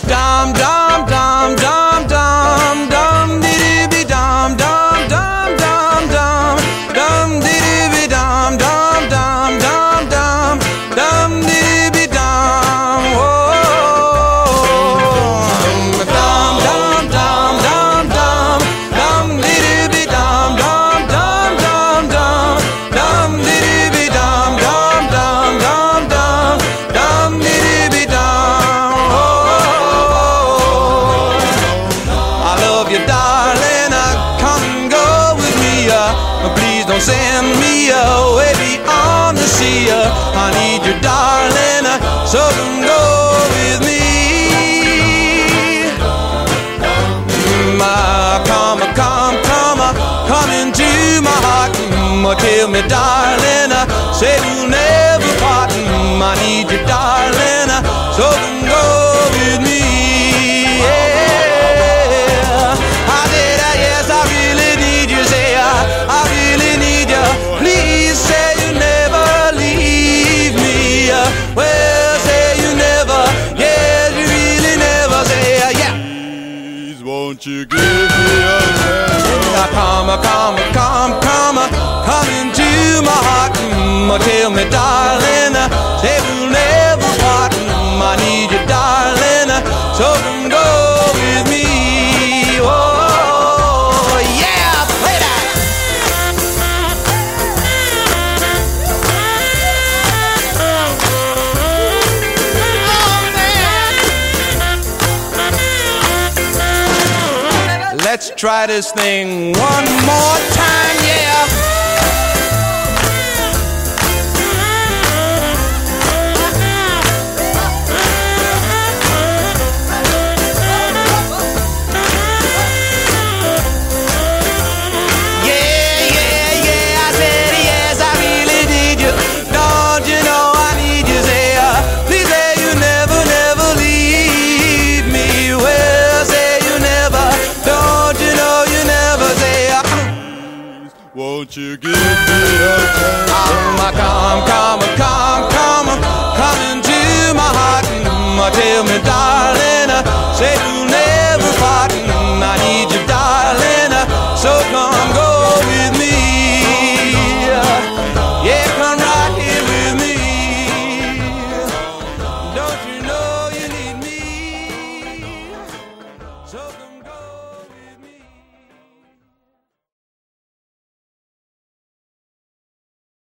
dum dum dum dum dum dum dee be dum dum dum dum dum dum dee be dum dum dum dum dum dum dee be dum. Oh, dum dum dum dum dum dum dee be dum dum dum dum dum dum dee be dum dum dum dum dum dum dee be dum. Oh, I love you, darling. Come and go with me. Please don't send me away beyond the sea. I need you, darling. So come go with me. Come into my heart. Tell me, darling, say we'll never part. I need you, darling. So come go with me. Yeah. I said, yes, I really need you. Say, I really need you. Please say you never leave me. Well, say you never. Yes, you really never. Say, yeah. Please, won't you give me a chance? Come into my heart. Tell me, darling, say we'll never part. I need you, darling, so come go with me. Oh, yeah, play that. Let's try this thing one more time, yeah. Won't you give me a chance? Come into my heart. Tell me,